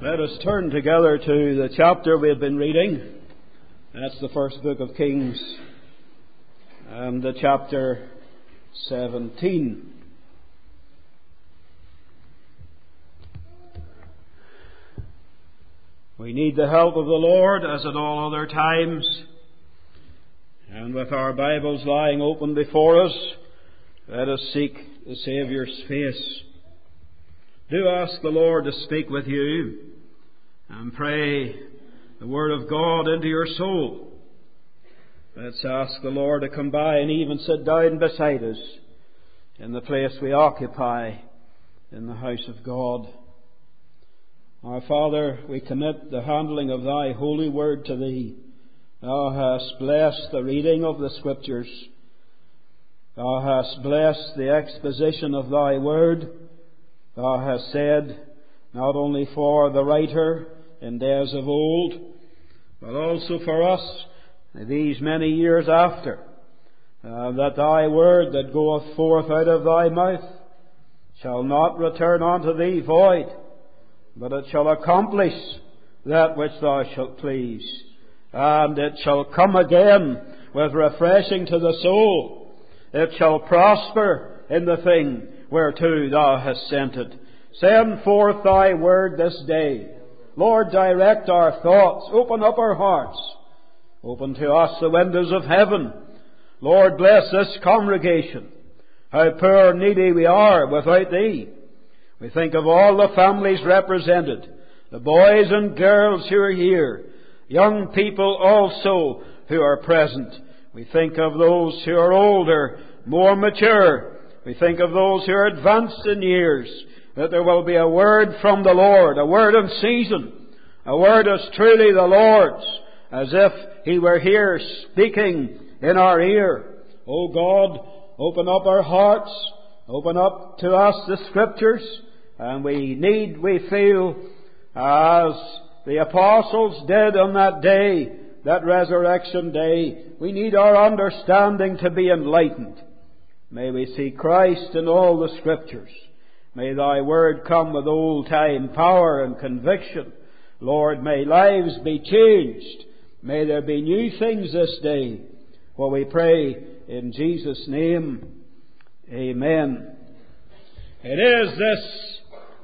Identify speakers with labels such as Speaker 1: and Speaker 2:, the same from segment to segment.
Speaker 1: Let us turn together to the chapter we have been reading. That's the first book of Kings, and the chapter 17. We need the help of the Lord as at all other times, and with our Bibles lying open before us, let us seek the Saviour's face. Do ask the Lord to speak with you, and pray the Word of God into your soul. Let's ask the Lord to come by and even sit down beside us in the place we occupy in the house of God. Our Father, we commit the handling of Thy holy Word to Thee. Thou hast blessed the reading of the Scriptures. Thou hast blessed the exposition of Thy Word. Thou hast said, not only for the writer in days of old, but also for us these many years after, that Thy word that goeth forth out of Thy mouth shall not return unto Thee void, but it shall accomplish that which Thou shalt please, and it shall come again with refreshing to the soul. It shall prosper in the thing whereto Thou hast sent it. Send forth Thy word this day. Lord, direct our thoughts. Open up our hearts. Open to us the windows of heaven. Lord, bless this congregation. How poor and needy we are without Thee. We think of all the families represented, the boys and girls who are here, young people also who are present. We think of those who are older, more mature. We think of those who are advanced in years, that there will be a word from the Lord, a word in season, a word as truly the Lord's, as if He were here speaking in our ear. O God, open up our hearts, open up to us the Scriptures, and we feel, as the apostles did on that day, that resurrection day, we need our understanding to be enlightened. May we see Christ in all the Scriptures. May Thy word come with old-time power and conviction. Lord, may lives be changed. May there be new things this day. For we pray in Jesus' name. Amen. It is this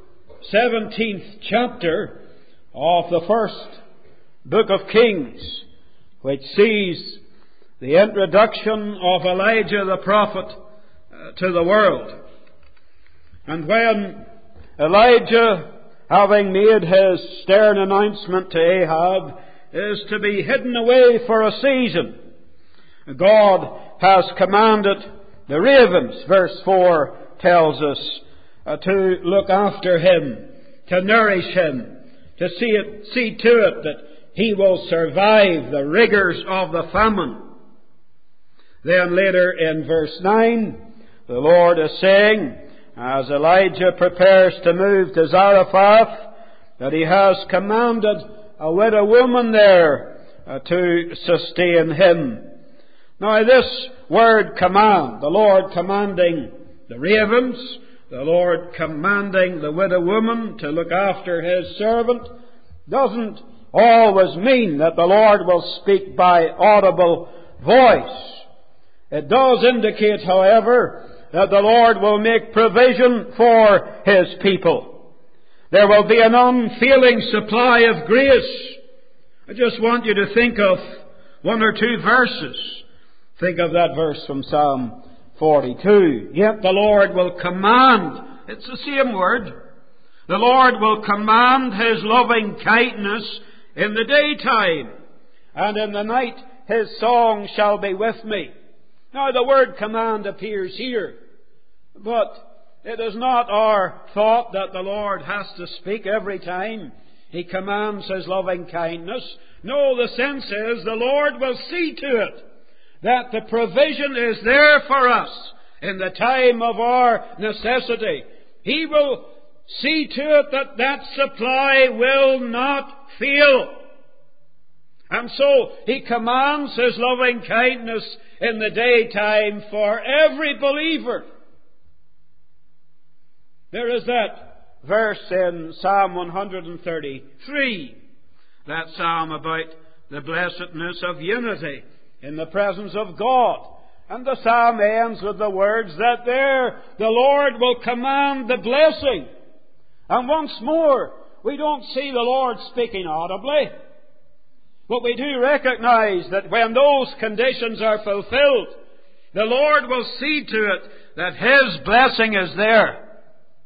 Speaker 1: 17th chapter of the first book of Kings which sees the introduction of Elijah the prophet to the world. And when Elijah, having made his stern announcement to Ahab, is to be hidden away for a season, God has commanded the ravens, verse 4 tells us, to look after him, to nourish him, to see to it that he will survive the rigors of the famine. Then later in verse 9, the Lord is saying, as Elijah prepares to move to Zarephath, that He has commanded a widow woman there to sustain him. Now this word command, the Lord commanding the ravens, the Lord commanding the widow woman to look after His servant, doesn't always mean that the Lord will speak by audible voice. It does indicate, however, that the Lord will make provision for His people. There will be an unfailing supply of grace. I just want you to think of one or two verses. Think of that verse from Psalm 42. Yet the Lord will command, it's the same word, the Lord will command His loving kindness in the daytime, and in the night His song shall be with me. Now the word command appears here, but it is not our thought that the Lord has to speak every time He commands His loving kindness. No, the sense is the Lord will see to it that the provision is there for us in the time of our necessity. He will see to it that that supply will not fail. And so He commands His loving kindness in the daytime for every believer. There is that verse in Psalm 133, that psalm about the blessedness of unity in the presence of God. And the psalm ends with the words that there the Lord will command the blessing. And once more, we don't see the Lord speaking audibly. But we do recognize that when those conditions are fulfilled, the Lord will see to it that His blessing is there.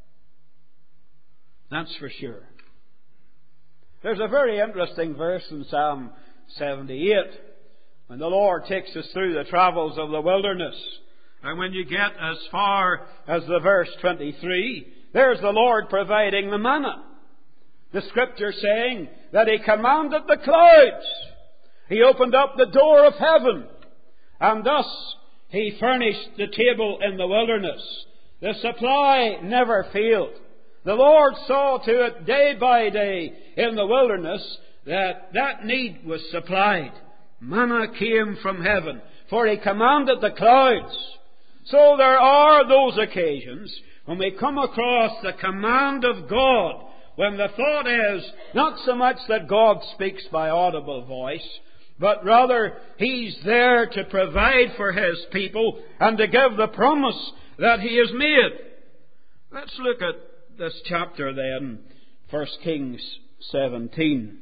Speaker 1: That's for sure. There's a very interesting verse in Psalm 78 when the Lord takes us through the travels of the wilderness. And when you get as far as the verse 23, there's the Lord providing the manna. The Scripture saying that He commanded the clouds. He opened up the door of heaven. And thus He furnished the table in the wilderness. The supply never failed. The Lord saw to it day by day in the wilderness that that need was supplied. Manna came from heaven, for He commanded the clouds. So there are those occasions when we come across the command of God, when the thought is not so much that God speaks by audible voice, but rather He's there to provide for His people and to give the promise that He has made. Let's look at this chapter then, 1 Kings 17.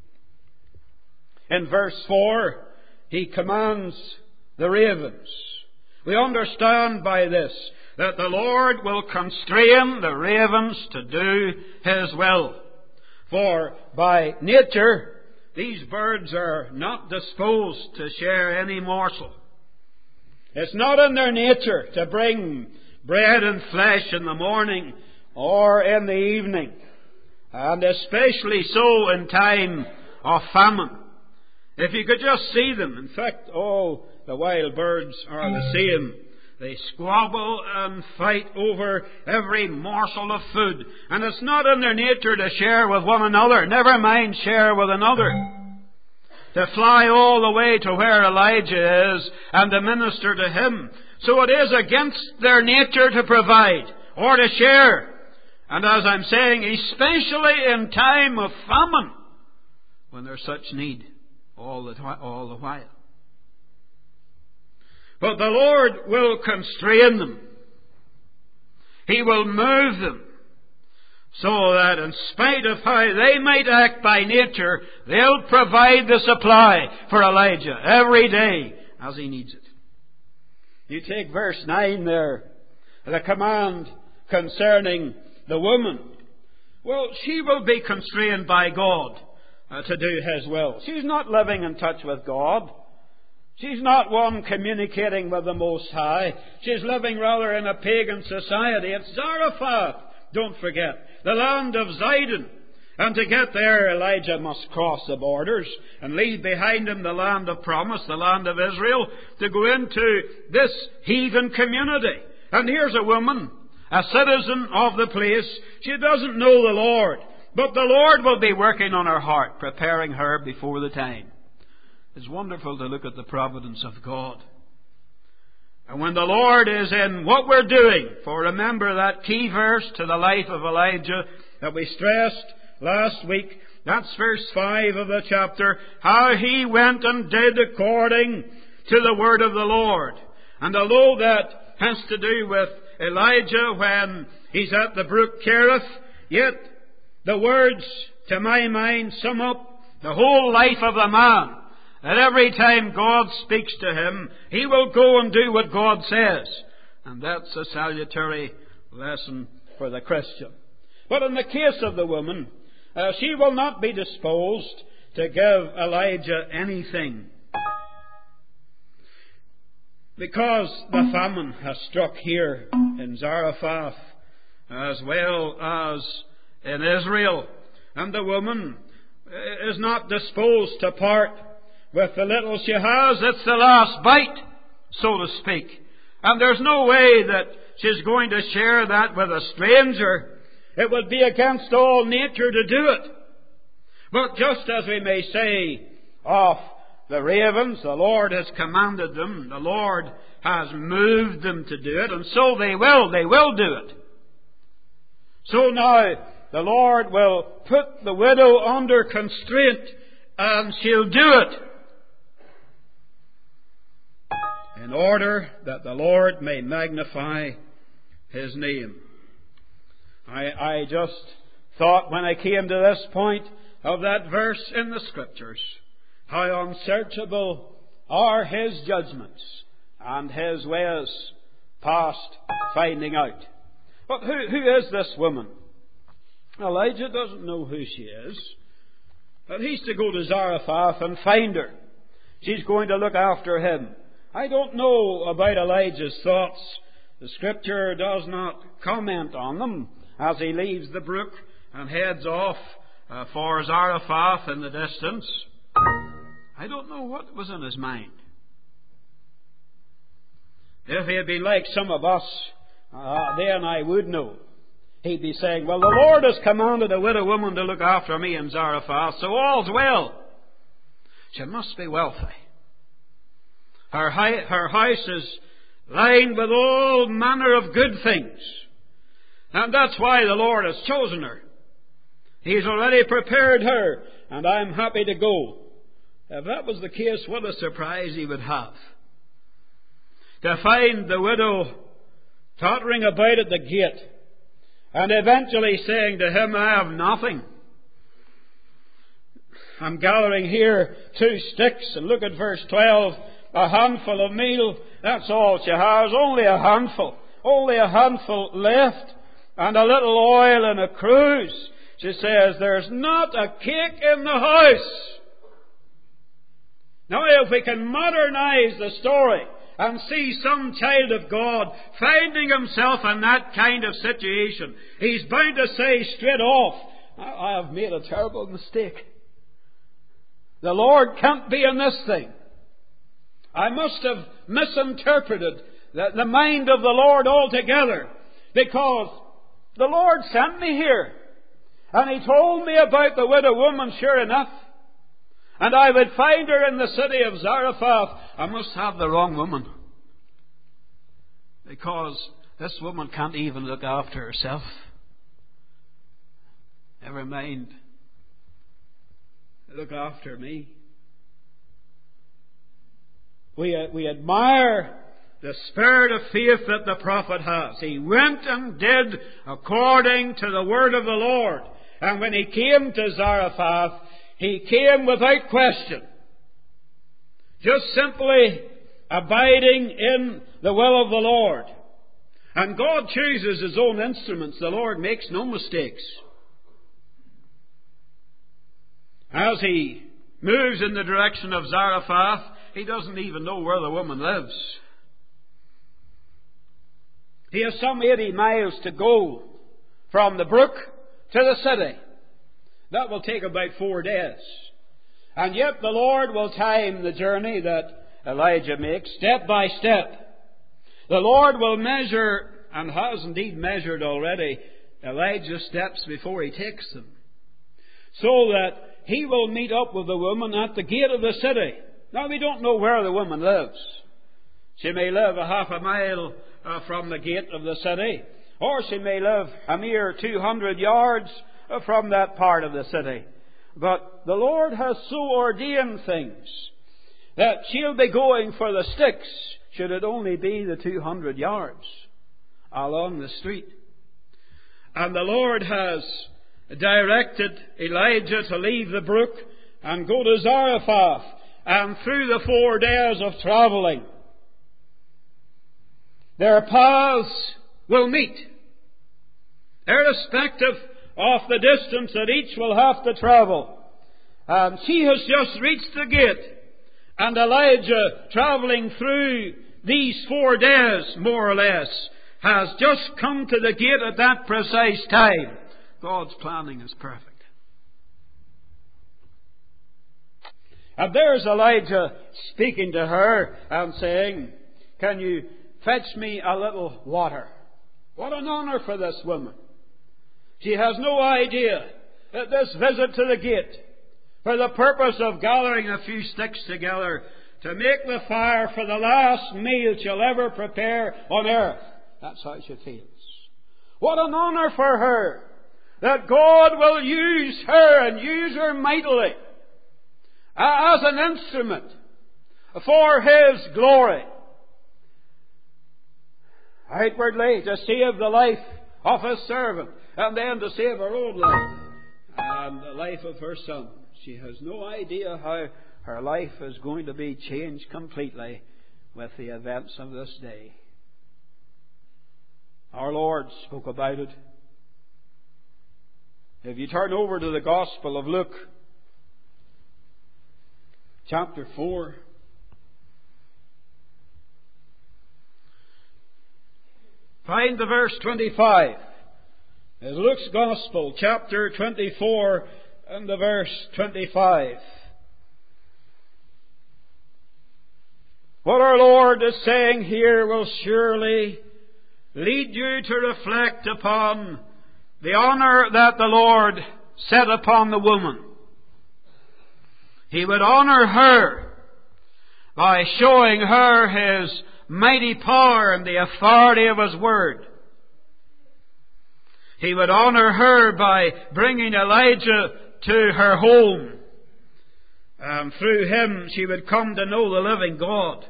Speaker 1: In verse 4, He commands the ravens. We understand by this that the Lord will constrain the ravens to do His will. For by nature, these birds are not disposed to share any morsel. It's not in their nature to bring bread and flesh in the morning or in the evening, and especially so in time of famine. If you could just see them, in fact, all the wild birds are the same. They squabble and fight over every morsel of food, and it's not in their nature to share with one another, never mind share with another. To fly all the way to where Elijah is and to minister to him. So it is against their nature to provide or to share. And as I'm saying, especially in time of famine, when there's such need all the while. But the Lord will constrain them. He will move them so that in spite of how they might act by nature, they'll provide the supply for Elijah every day as he needs it. You take verse 9 there, the command concerning the woman. Well, she will be constrained by God to do His will. She's not living in touch with God. She's not one communicating with the Most High. She's living rather in a pagan society. It's Zarephath, don't forget, the land of Zidon. And to get there, Elijah must cross the borders and leave behind him the land of promise, the land of Israel, to go into this heathen community. And here's a woman, a citizen of the place. She doesn't know the Lord, but the Lord will be working on her heart, preparing her before the time. It's wonderful to look at the providence of God. And when the Lord is in what we're doing, for remember that key verse to the life of Elijah that we stressed last week, that's verse 5 of the chapter, how he went and did according to the word of the Lord. And although that has to do with Elijah when he's at the brook Cherith, yet the words, to my mind, sum up the whole life of the man. That every time God speaks to him, he will go and do what God says. And that's a salutary lesson for the Christian. But in the case of the woman, she will not be disposed to give Elijah anything. Because the famine has struck here in Zarephath as well as in Israel. And the woman is not disposed to part with the little she has. It's the last bite, so to speak. And there's no way that she's going to share that with a stranger. It would be against all nature to do it. But just as we may say of the ravens, the Lord has commanded them, the Lord has moved them to do it, and so they will do it. So now the Lord will put the widow under constraint, and she'll do it in order that the Lord may magnify His name. I just thought when I came to this point of that verse in the Scriptures, how unsearchable are His judgments and His ways past finding out. But who is this woman? Elijah doesn't know who she is. But he's to go to Zarephath and find her. She's going to look after him. I don't know about Elijah's thoughts. The Scripture does not comment on them as he leaves the brook and heads off for Zarephath in the distance. I don't know what was in his mind. If he had been like some of us, then I would know. He'd be saying, well, the Lord has commanded a widow woman to look after me in Zarephath, so all's well. She must be wealthy. Her house is lined with all manner of good things. And that's why the Lord has chosen her. He's already prepared her, and I'm happy to go. If that was the case, what a surprise he would have. To find the widow tottering about at the gate, and eventually saying to him, I have nothing. I'm gathering here 2 sticks, and look at verse 12, a handful of meal, that's all she has, only a handful left, and a little oil in a cruse. She says, there's not a cake in the house. Now, if we can modernize the story and see some child of God finding himself in that kind of situation, he's bound to say straight off, I have made a terrible mistake. The Lord can't be in this thing. I must have misinterpreted the mind of the Lord altogether, because the Lord sent me here, and He told me about the widow woman, sure enough, and I would find her in the city of Zarephath. I must have the wrong woman, because this woman can't even look after herself. Never mind, look after me. We admire the spirit of faith that the prophet has. He went and did according to the word of the Lord. And when he came to Zarephath, he came without question. Just simply abiding in the will of the Lord. And God chooses His own instruments. The Lord makes no mistakes. As he moves in the direction of Zarephath, he doesn't even know where the woman lives. He has some 80 miles to go from the brook to the city. That will take about 4 days. And yet the Lord will time the journey that Elijah makes step by step. The Lord will measure, and has indeed measured already, Elijah's steps before he takes them, so that he will meet up with the woman at the gate of the city. Now, we don't know where the woman lives. She may live a half a mile from the gate of the city, or she may live a mere 200 yards from that part of the city. But the Lord has so ordained things that she'll be going for the sticks, should it only be the 200 yards along the street. And the Lord has directed Elijah to leave the brook and go to Zarephath. And through the 4 days of travelling, their paths will meet, irrespective of the distance that each will have to travel. And she has just reached the gate, and Elijah, travelling through these 4 days, more or less, has just come to the gate at that precise time. God's planning is perfect. And there's Elijah speaking to her and saying, can you fetch me a little water? What an honour for this woman. She has no idea that this visit to the gate, for the purpose of gathering a few sticks together to make the fire for the last meal she'll ever prepare on earth. That's how she feels. What an honor for her that God will use her and use her mightily as an instrument for His glory. Outwardly, to save the life of His servant, and then to save her own life and the life of her son. She has no idea how her life is going to be changed completely with the events of this day. Our Lord spoke about it. If you turn over to the Gospel of Luke, chapter 4, find the verse 25. It's Luke's Gospel, chapter 24, and the verse 25. What our Lord is saying here will surely lead you to reflect upon the honor that the Lord set upon the woman. He would honor her by showing her His mighty power and the authority of His Word. He would honor her by bringing Elijah to her home. And through him she would come to know the living God.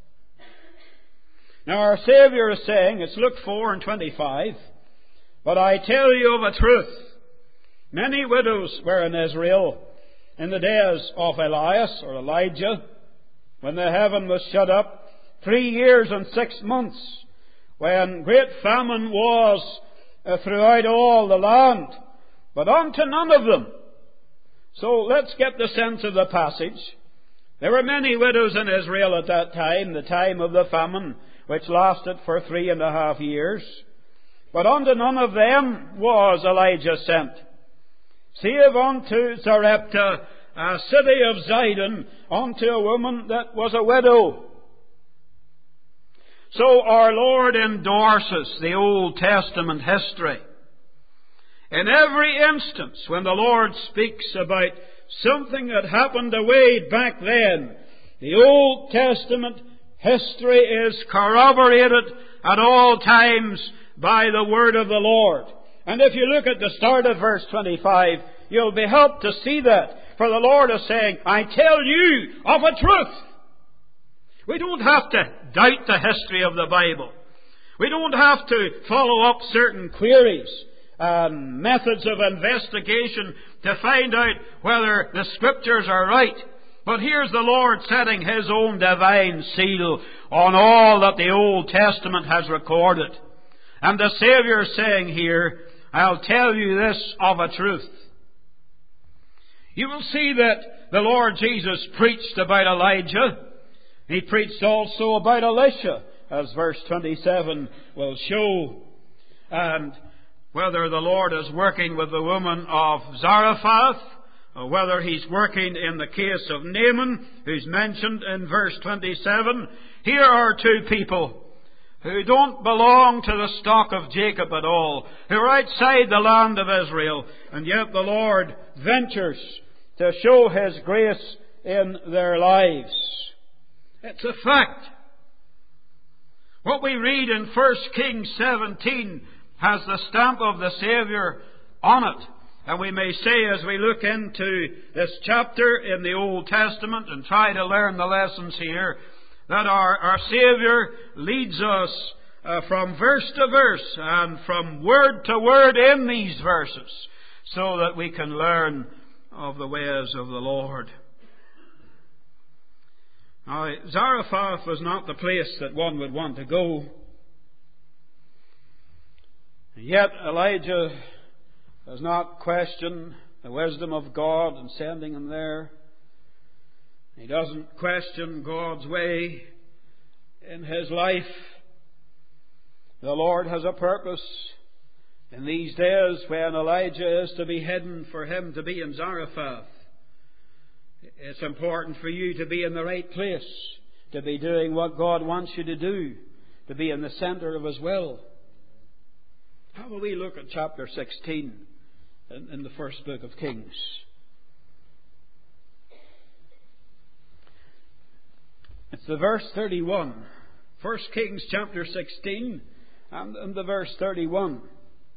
Speaker 1: Now our Saviour is saying, it's Luke 4 and 25, but I tell you of a truth, many widows were in Israel in the days of Elias or Elijah, when the heaven was shut up, 3 years and 6 months, when great famine was throughout all the land, but unto none of them. So let's get the sense of the passage. There were many widows in Israel at that time, the time of the famine, which lasted for 3.5 years. But unto none of them was Elijah sent, save unto Zarephath, a city of Zidon, unto a woman that was a widow. So our Lord endorses the Old Testament history. In every instance, when the Lord speaks about something that happened away back then, the Old Testament history is corroborated at all times by the Word of the Lord. And if you look at the start of verse 25, you'll be helped to see that. For the Lord is saying, I tell you of a truth. We don't have to doubt the history of the Bible. We don't have to follow up certain queries and methods of investigation to find out whether the Scriptures are right. But here's the Lord setting His own divine seal on all that the Old Testament has recorded. And the Saviour is saying here, I'll tell you this of a truth. You will see that the Lord Jesus preached about Elijah. He preached also about Elisha, as verse 27 will show. And whether the Lord is working with the woman of Zarephath, or whether He's working in the case of Naaman, who's mentioned in verse 27, here are two people who don't belong to the stock of Jacob at all, who are outside the land of Israel, and yet the Lord ventures to show His grace in their lives. It's a fact. What we read in 1 Kings 17 has the stamp of the Saviour on it. And we may say, as we look into this chapter in the Old Testament and try to learn the lessons here, that our Saviour leads us from verse to verse and from word to word in these verses, so that we can learn of the ways of the Lord. Now, Zarephath was not the place that one would want to go. And yet Elijah does not question the wisdom of God in sending him there. He doesn't question God's way in his life. The Lord has a purpose in these days when Elijah is to be hidden for him to be in Zarephath. It's important for you to be in the right place, to be doing what God wants you to do, to be in the center of His will. How will we look at chapter 16 in the first book of Kings? It's the verse 31. 1 Kings chapter 16 and the verse 31.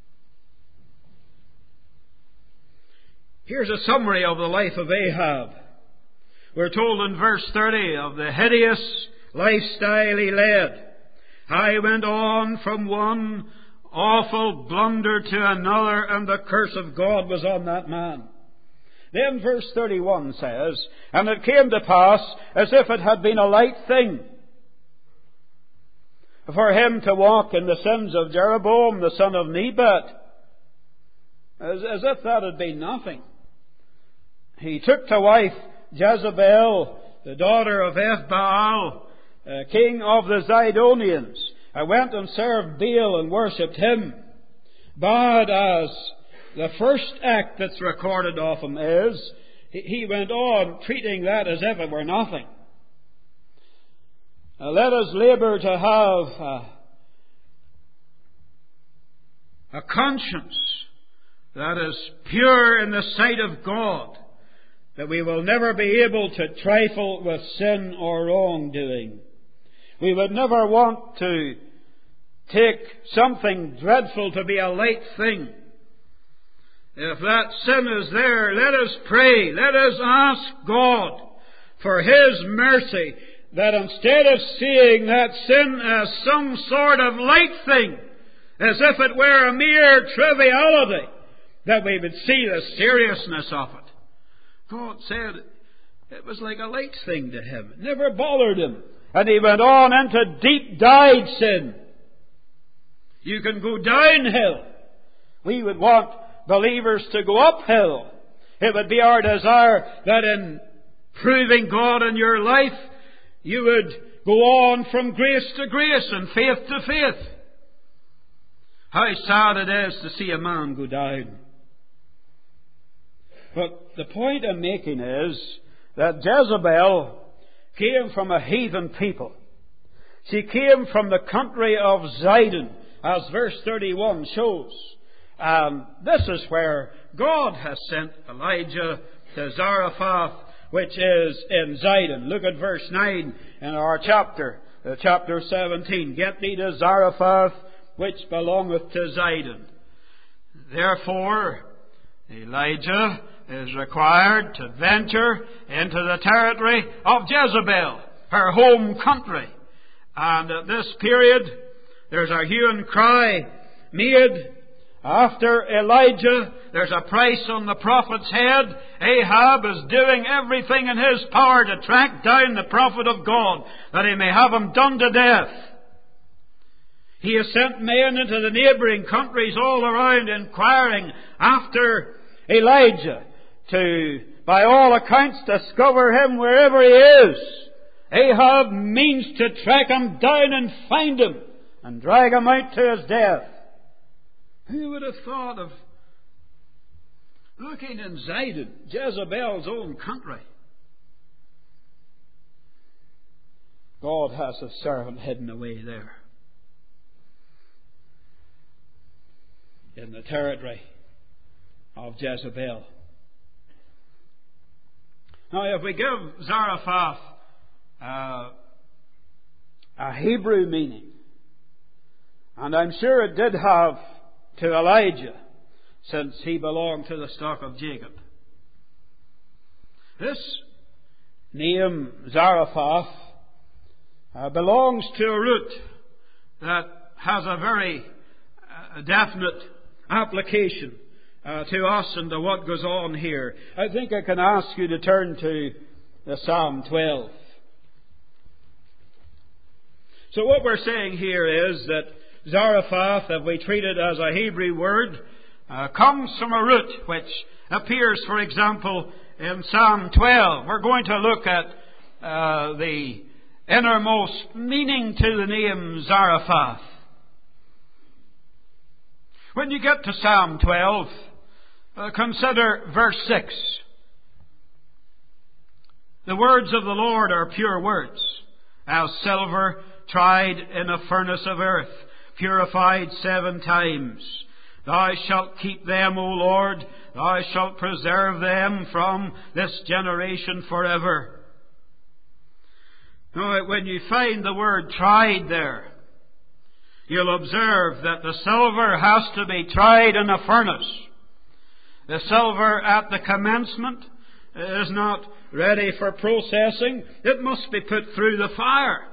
Speaker 1: Here's a summary of the life of Ahab. We're told in verse 30 of the hideous lifestyle he led. How he went on from one awful blunder to another, and the curse of God was on that man. Then verse 31 says, and it came to pass, as if it had been a light thing for him to walk in the sins of Jeroboam, the son of Nebat, as if that had been nothing. He took to wife Jezebel, the daughter of Ethbaal, king of the Zidonians, and went and served Baal and worshipped him. Bad as the first act that's recorded of him is, he went on treating that as if it were nothing. Let us labour to have a conscience that is pure in the sight of God, that we will never be able to trifle with sin or wrongdoing. We would never want to take something dreadful to be a light thing. If that sin is there, let us pray, let us ask God for His mercy, that instead of seeing that sin as some sort of light thing, as if it were a mere triviality, that we would see the seriousness of it. God said it was like a light thing to him. It never bothered him. And he went on into deep dyed sin. You can go downhill. We would want believers to go uphill. It would be our desire that in proving God in your life, you would go on from grace to grace and faith to faith. How sad it is to see a man go down. But the point I'm making is that Jezebel came from a heathen people. She came from the country of Zidon, as verse 31 shows. This is where God has sent Elijah to Zarephath, which is in Zidon. Look at verse 9 in our chapter 17. Get thee to Zarephath, which belongeth to Zidon. Therefore, Elijah is required to venture into the territory of Jezebel, her home country. And at this period, there's a hue and cry made. After Elijah, there's a price on the prophet's head. Ahab is doing everything in his power to track down the prophet of God, that he may have him done to death. He has sent men into the neighbouring countries all around inquiring after Elijah, to, by all accounts, discover him wherever he is. Ahab means to track him down and find him and drag him out to his death. Who would have thought of looking in Zidon, Jezebel's own country? God has a servant hidden away there, in the territory of Jezebel. Now, if we give Zarephath a Hebrew meaning, and I'm sure it did have to Elijah, since he belonged to the stock of Jacob. This name, Zarephath, belongs to a root that has a very definite application to us and to what goes on here. I think I can ask you to turn to the Psalm 12. So what we're saying here is that Zarephath, if we treat it as a Hebrew word, comes from a root which appears, for example, in Psalm 12. We're going to look at the innermost meaning to the name Zarephath. When you get to Psalm 12, consider verse 6. The words of the Lord are pure words, as silver tried in a furnace of earth, purified 7 times. Thou shalt keep them, O Lord, thou shalt preserve them from this generation forever. Now, when you find the word tried there, you'll observe that the silver has to be tried in a furnace. The silver at the commencement is not ready for processing. It must be put through the fire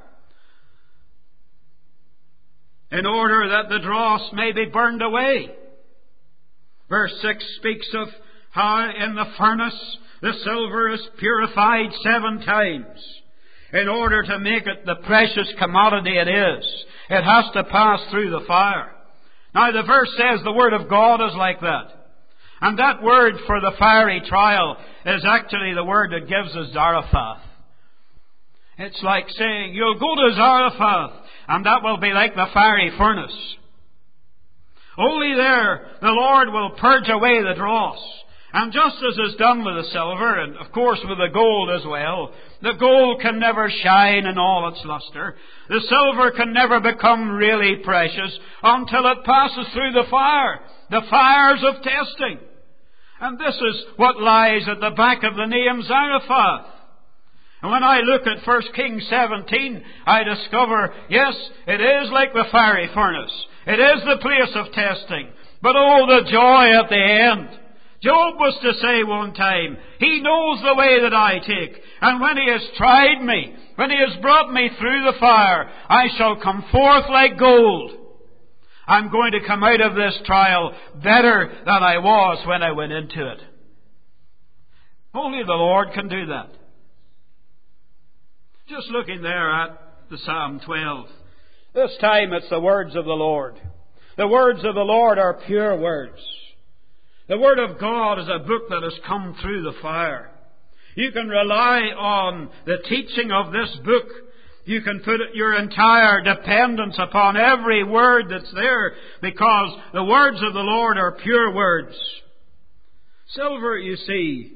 Speaker 1: in order that the dross may be burned away. Verse 6 speaks of how in the furnace the silver is purified 7 times. In order to make it the precious commodity it is, it has to pass through the fire. Now the verse says the Word of God is like that. And that word for the fiery trial is actually the word that gives us Zarephath. It's like saying, you'll go to Zarephath, and that will be like the fiery furnace. Only there the Lord will purge away the dross. And just as is done with the silver, and of course with the gold as well, the gold can never shine in all its luster. The silver can never become really precious until it passes through the fire, the fires of testing. And this is what lies at the back of the name Zarephath. And when I look at 1 Kings 17, I discover, yes, it is like the fiery furnace. It is the place of testing. But oh, the joy at the end. Job was to say one time, He knows the way that I take. And when He has tried me, when He has brought me through the fire, I shall come forth like gold. I'm going to come out of this trial better than I was when I went into it. Only the Lord can do that. Just looking there at the Psalm 12. This time it's the words of the Lord. The words of the Lord are pure words. The Word of God is a book that has come through the fire. You can rely on the teaching of this book. You can put your entire dependence upon every word that's there, because the words of the Lord are pure words. Silver, you see,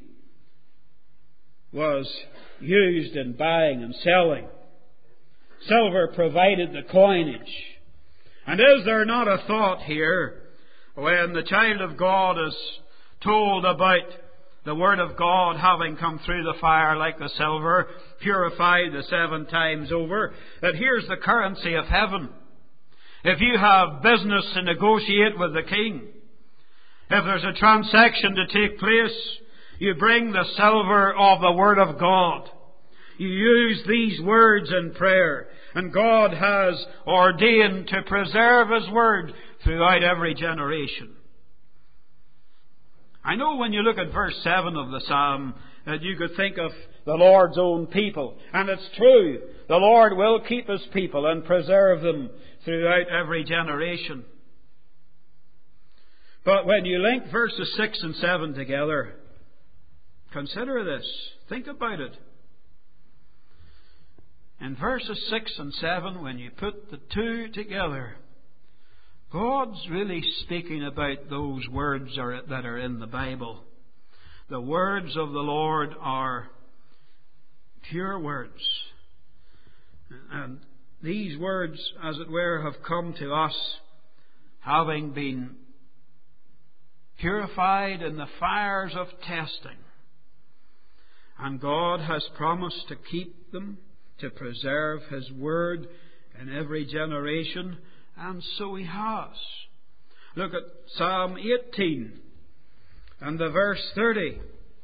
Speaker 1: was used in buying and selling. Silver provided the coinage. And is there not a thought here when the child of God is told about the Word of God having come through the fire like the silver, purified the 7 times over, that here's the currency of heaven. If you have business to negotiate with the king, if there's a transaction to take place, you bring the silver of the Word of God. You use these words in prayer, and God has ordained to preserve His Word throughout every generation. I know when you look at verse 7 of the Psalm that you could think of the Lord's own people. And it's true. The Lord will keep His people and preserve them throughout every generation. But when you link verses 6 and 7 together, consider this. Think about it. In verses 6 and 7, when you put the two together, God's really speaking about those words that are in the Bible. The words of the Lord are pure words. And these words, as it were, have come to us having been purified in the fires of testing. And God has promised to keep them, to preserve His Word in every generation. And so He has. Look at Psalm 18 and the verse 30.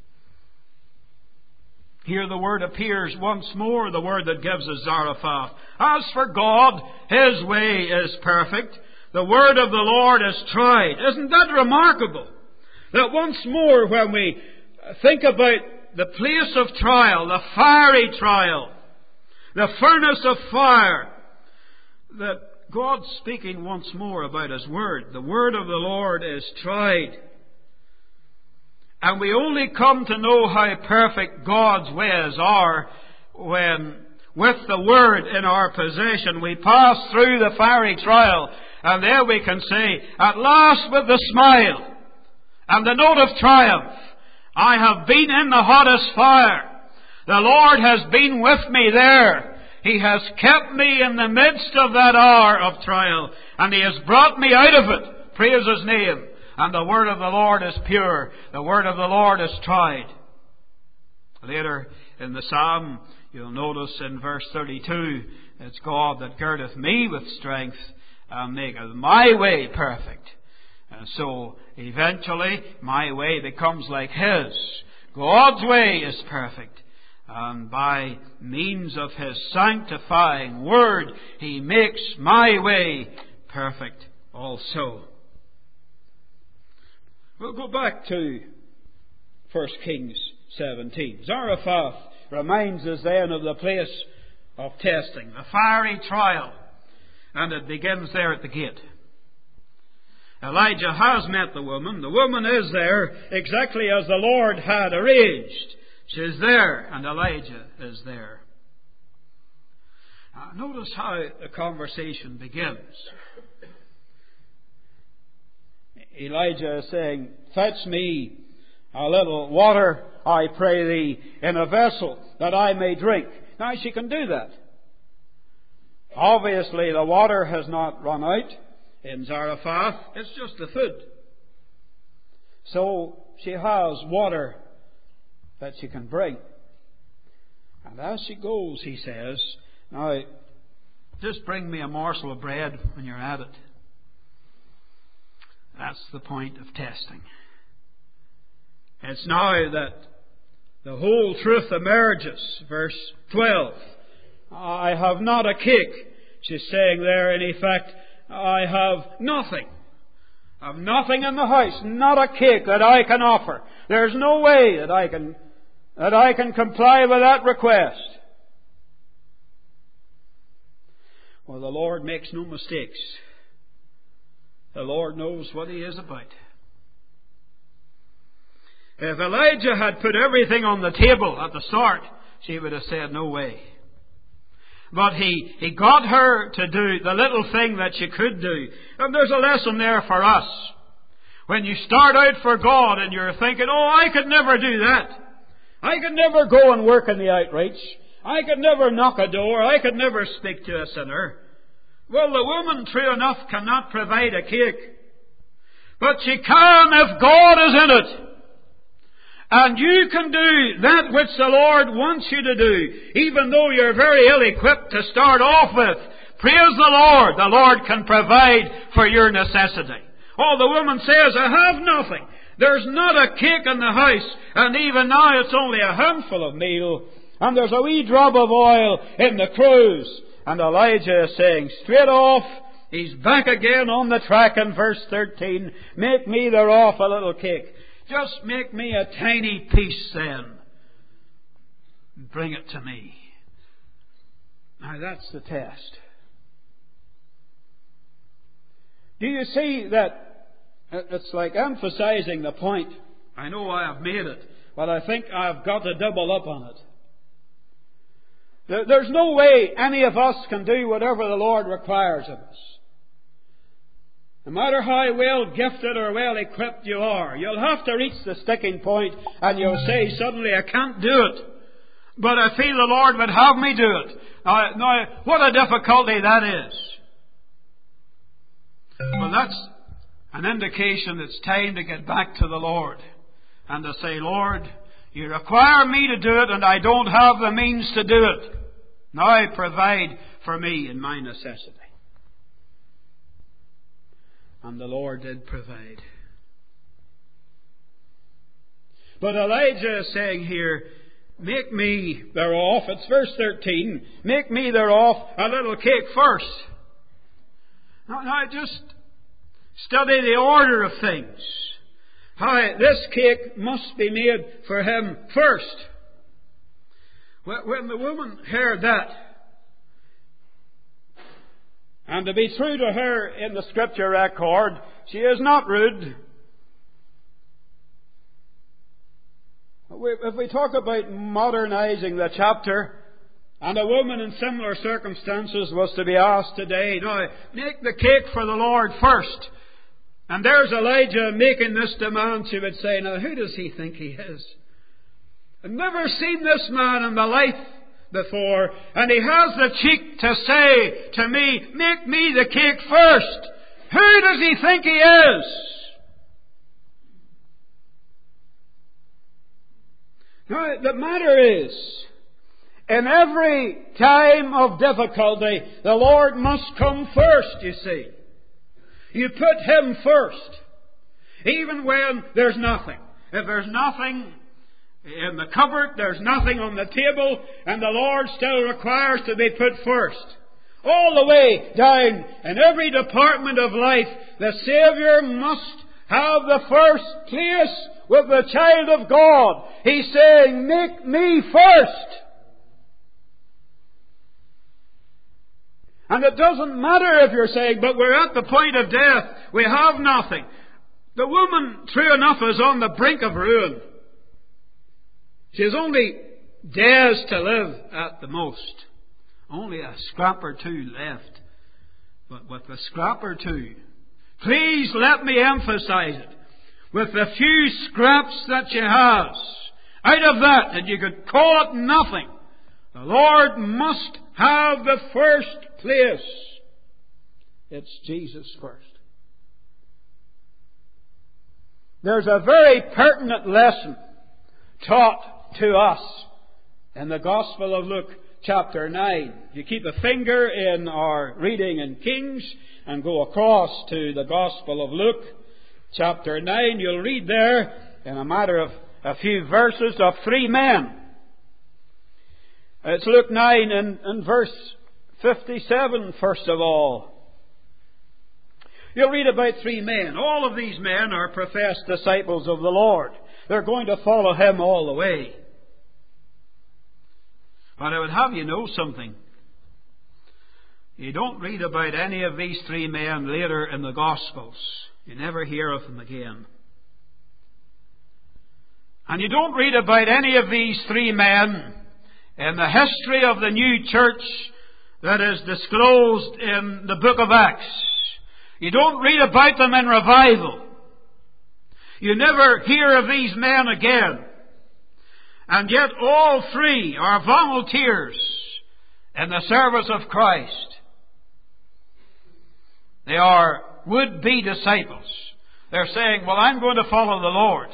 Speaker 1: Here the word appears once more, the word that gives us Zarephath. As for God, His way is perfect. The word of the Lord is tried. Isn't that remarkable? That once more when we think about the place of trial, the fiery trial, the furnace of fire, that God's speaking once more about His Word. The Word of the Lord is tried. And we only come to know how perfect God's ways are when, with the Word in our possession, we pass through the fiery trial. And there we can say, at last with the smile and the note of triumph, I have been in the hottest fire. The Lord has been with me there. He has kept me in the midst of that hour of trial, and He has brought me out of it. Praise His name. And the word of the Lord is pure. The word of the Lord is tried. Later in the Psalm, you'll notice in verse 32, it's God that girdeth me with strength and maketh my way perfect. So eventually my way becomes like His. God's way is perfect. And by means of His sanctifying Word, He makes my way perfect also. We'll go back to 1 Kings 17. Zarephath reminds us then of the place of testing, the fiery trial. And it begins there at the gate. Elijah has met the woman. The woman is there exactly as the Lord had arranged. She's there, and Elijah is there. Notice how the conversation begins. Elijah is saying, "Fetch me a little water, I pray thee, in a vessel, that I may drink." Now she can do that. Obviously the water has not run out in Zarephath. It's just the food. So she has water that she can bring. And as she goes, he says, "Now, just bring me a morsel of bread when you're at it." That's the point of testing. It's now that the whole truth emerges. Verse 12. "I have not a cake." She's saying there, in effect, I have nothing. I have nothing in the house, not a cake that I can offer. There's no way that I can comply with that request. Well, the Lord makes no mistakes. The Lord knows what He is about. If Elijah had put everything on the table at the start, she would have said, "No way." But he got her to do the little thing that she could do. And there's a lesson there for us. When you start out for God and you're thinking, "Oh, I could never do that. I could never go and work in the outreach. I could never knock a door. I could never speak to a sinner." Well, the woman, true enough, cannot provide a cake. But she can if God is in it. And you can do that which the Lord wants you to do, even though you're very ill-equipped to start off with. Praise the Lord. The Lord can provide for your necessity. Oh, the woman says, "I have nothing. There's not a cake in the house. And even now it's only a handful of meal. And there's a wee drop of oil in the cruse." And Elijah is saying, straight off, he's back again on the track in verse 13. "Make me thereof a little cake. Just make me a tiny piece then. And bring it to me." Now that's the test. Do you see that it's like emphasizing the point? I know I have made it, but I think I've got to double up on it. There's no way any of us can do whatever the Lord requires of us. No matter how well gifted or well equipped you are, you'll have to reach the sticking point and you'll say, "Suddenly I can't do it. But I feel the Lord would have me do it." Now what a difficulty that is. Well, that's an indication it's time to get back to the Lord and to say, "Lord, you require me to do it and I don't have the means to do it. Now provide for me in my necessity." And the Lord did provide. But Elijah is saying here, "Make me thereof," it's verse 13, "make me thereof a little cake first." Now just study the order of things. How this cake must be made for him first. When the woman heard that, and to be true to her in the Scripture record, she is not rude. If we talk about modernizing the chapter, and a woman in similar circumstances was to be asked today, "Now, make the cake for the Lord first." And there's Elijah making this demand, she would say, "Now, who does he think he is? I've never seen this man in my life before, and he has the cheek to say to me, 'Make me the cake first.' Who does he think he is?" Now, the matter is, in every time of difficulty, the Lord must come first, you see. You put Him first. Even when there's nothing. If there's nothing in the cupboard, there's nothing on the table, and the Lord still requires to be put first. All the way down in every department of life, the Saviour must have the first place with the child of God. He's saying, make me first. And it doesn't matter if you're saying, but we're at the point of death, we have nothing. The woman, true enough, is on the brink of ruin. She has only days to live at the most. Only a scrap or two left. But with the scrap or two, please let me emphasize it, with the few scraps that she has, out of that, and you could call it nothing, the Lord must have the first place. It's Jesus first. There's a very pertinent lesson taught to us in the Gospel of Luke chapter 9. You keep a finger in our reading in Kings and go across to the Gospel of Luke chapter 9. You'll read there, in a matter of a few verses, of three men. It's Luke 9 and verse 57, first of all. You'll read about three men. All of these men are professed disciples of the Lord. They're going to follow Him all the way. But I would have you know something. You don't read about any of these three men later in the Gospels. You never hear of them again. And you don't read about any of these three men in the history of the new church that is disclosed in the book of Acts. You don't read about them in revival. You never hear of these men again. And yet all three are volunteers in the service of Christ. They are would-be disciples. They're saying, well, I'm going to follow the Lord.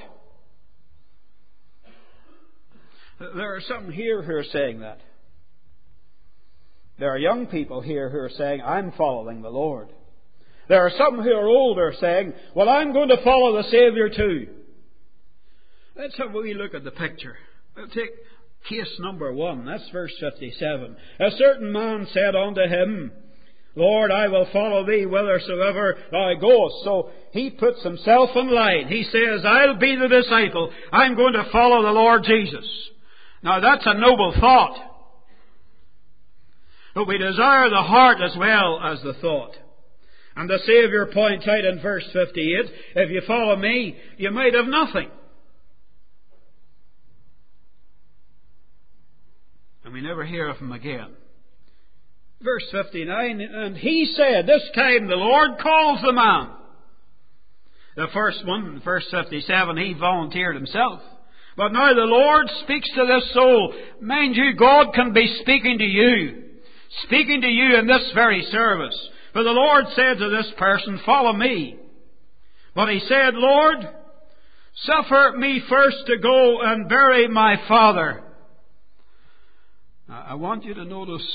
Speaker 1: There are some here who are saying that. There are young people here who are saying, I'm following the Lord. There are some who are older saying, well, I'm going to follow the Saviour too. Let's have a wee look at the picture. We'll take case number 1. That's verse 57. A certain man said unto him, Lord, I will follow thee whithersoever thou goest. So he puts himself in line. He says, I'll be the disciple. I'm going to follow the Lord Jesus. Now that's a noble thought. But we desire the heart as well as the thought. And the Saviour points out in verse 58, if you follow me, you might have nothing. And we never hear of him again. Verse 59, and he said, this time the Lord calls the man. The first one, verse 57, he volunteered himself. But now the Lord speaks to this soul. Mind you, God can be speaking to you. Speaking to you in this very service. For the Lord said to this person, follow me. But he said, Lord, suffer me first to go and bury my father. Now, I want you to notice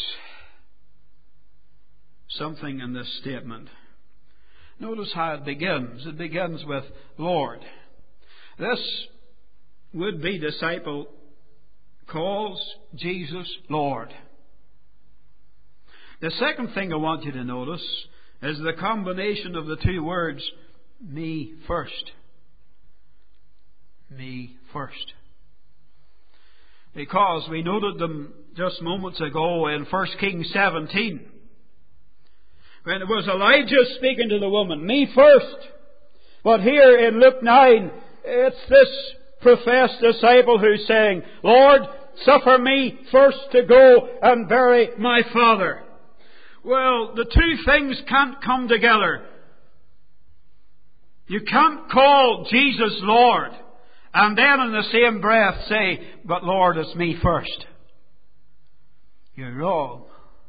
Speaker 1: something in this statement. Notice how it begins. It begins with Lord. This would-be disciple calls Jesus Lord. The second thing I want you to notice is the combination of the two words, me first. Me first. Because we noted them just moments ago in 1 Kings 17. When it was Elijah speaking to the woman, me first. But here in Luke 9, it's this professed disciple who's saying, Lord, suffer me first to go and bury my father. Well, the two things can't come together. You can't call Jesus Lord and then in the same breath say, but Lord, it's me first. You're wrong.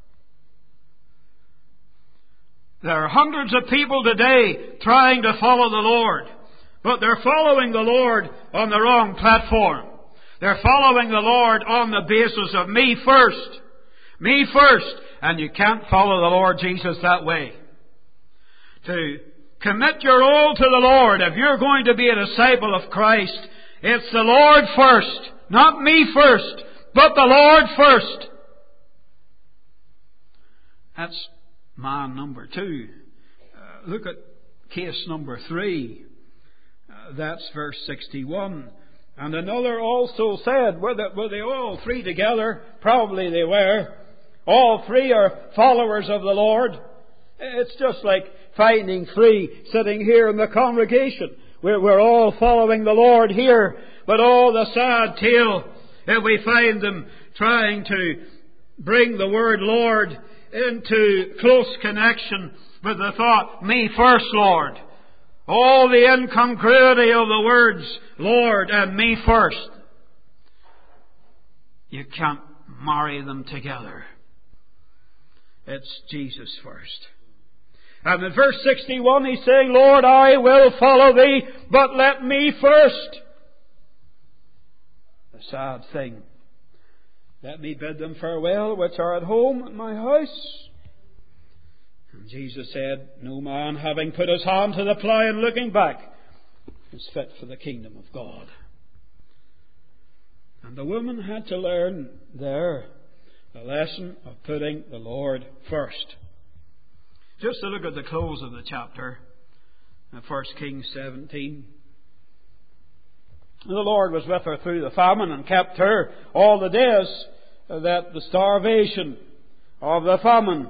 Speaker 1: There are hundreds of people today trying to follow the Lord, but they're following the Lord on the wrong platform. They're following the Lord on the basis of me first. Me first. And you can't follow the Lord Jesus that way. To Commit your all to the Lord. If you're going to be a disciple of Christ, it's the Lord first. Not me first, but the Lord first. That's man number 2. Look at case number 3. That's verse 61. And another also said, were they all 3 together? Probably they were. All 3 are followers of the Lord. It's just like finding 3 sitting here in the congregation. We're all following the Lord here. But all the sad tale, if we find them trying to bring the word Lord into close connection with the thought, me first, Lord. All the incongruity of the words, Lord and me first. You can't marry them together. It's Jesus first. And in verse 61 he's saying, Lord, I will follow thee, but let me first. The sad thing. Let me bid them farewell which are at home in my house. And Jesus said, no man having put his hand to the plough and looking back is fit for the kingdom of God. And the woman had to learn there the lesson of putting the Lord first. Just to look at the close of the chapter, 1 Kings 17. The Lord was with her through the famine and kept her all the days that the starvation of the famine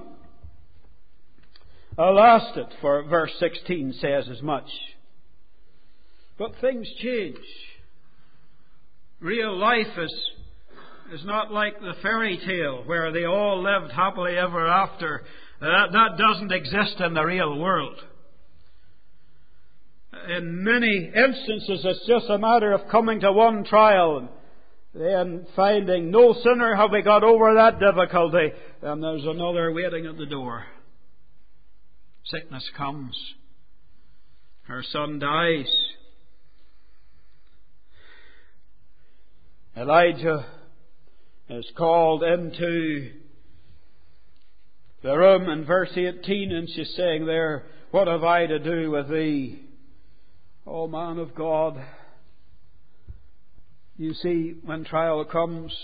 Speaker 1: lasted. For verse 16 says as much. But things change. Real life is not like the fairy tale where they all lived happily ever after. That doesn't exist in the real world. In many instances, it's just a matter of coming to one trial and then finding no sooner have we got over that difficulty than there's another waiting at the door. Sickness comes. Her son dies. Elijah is called into the room in verse 18 and she's saying there, what have I to do with thee, O man of God? You see, when trial comes,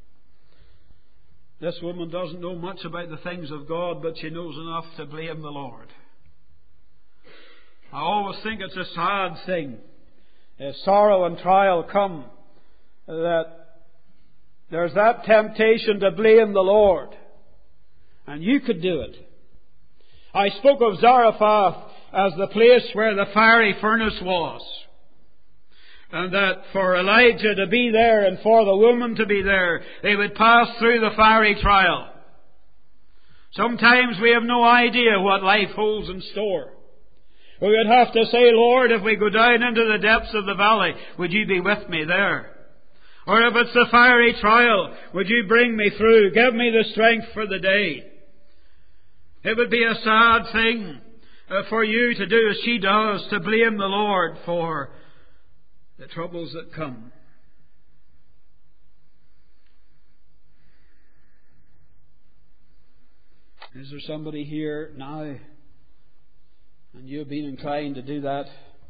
Speaker 1: this woman doesn't know much about the things of God, but she knows enough to blame the Lord. I always think it's a sad thing, if sorrow and trial come, that there's that temptation to blame the Lord. And you could do it. I spoke of Zarephath as the place where the fiery furnace was. And that for Elijah to be there and for the woman to be there, they would pass through the fiery trial. Sometimes we have no idea what life holds in store. We would have to say, Lord, if we go down into the depths of the valley, would you be with me there? Or if it's the fiery trial, would you bring me through? Give me the strength for the day. It would be a sad thing for you to do as she does, to blame the Lord for the troubles that come. Is there somebody here now and you've been inclined to do that?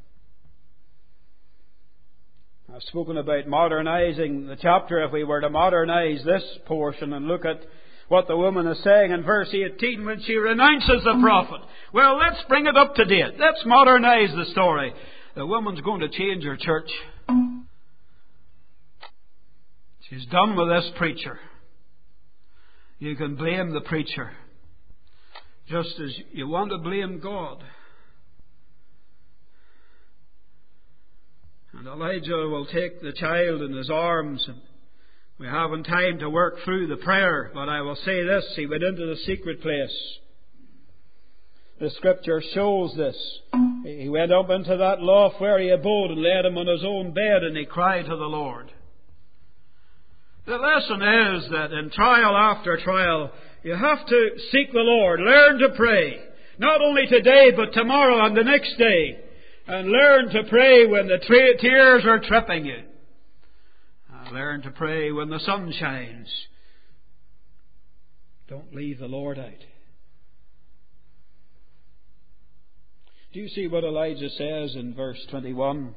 Speaker 1: I've spoken about modernizing the chapter. If we were to modernize this portion and look at what the woman is saying in verse 18 when she renounces the prophet. Well, let's bring it up to date. Let's modernize the story. The woman's going to change her church. She's done with this preacher. You can blame the preacher just as you want to blame God. And Elijah will take the child in his arms, and we haven't time to work through the prayer, but I will say this: he went into the secret place. The Scripture shows this. He went up into that loft where he abode and laid him on his own bed, and he cried to the Lord. The lesson is that in trial after trial, you have to seek the Lord. Learn to pray. Not only today, but tomorrow and the next day. And learn to pray when the tears are tripping you. Learn to pray when the sun shines. Don't leave the Lord out. Do you see what Elijah says in verse 21?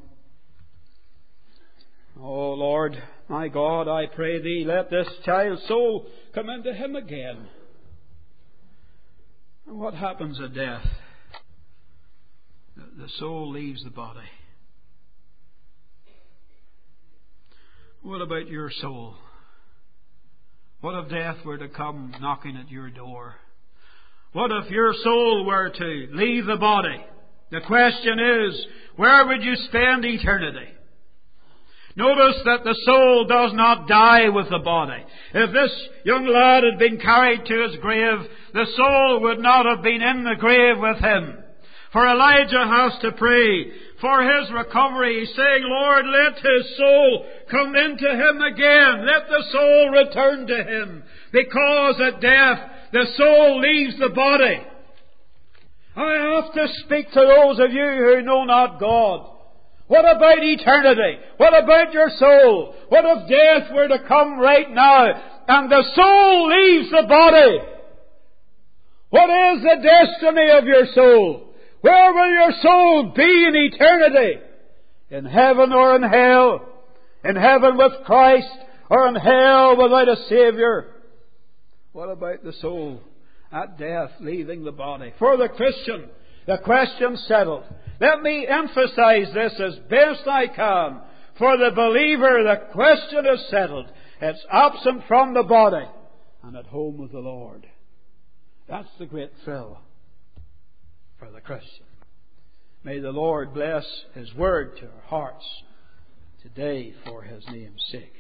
Speaker 1: "O Lord, my God, I pray Thee, let this child's soul come into him again." And what happens at death? The soul leaves the body. What about your soul? What if death were to come knocking at your door? What if your soul were to leave the body? The question is, where would you spend eternity? Notice that the soul does not die with the body. If this young lad had been carried to his grave, the soul would not have been in the grave with him. For Elijah has to pray for his recovery, saying, "Lord, let his soul come into him again. Let the soul return to him." Because at death, the soul leaves the body. I have to speak to those of you who know not God. What about eternity? What about your soul? What if death were to come right now and the soul leaves the body? What is the destiny of your soul? Where will your soul be in eternity? In heaven or in hell? In heaven with Christ or in hell without a Saviour? What about the soul at death leaving the body? For the Christian, the question's settled. Let me emphasize this as best I can. For the believer, the question is settled. It's absent from the body and at home with the Lord. That's the great thrill for the Christian. May the Lord bless His Word to our hearts today for His name's sake.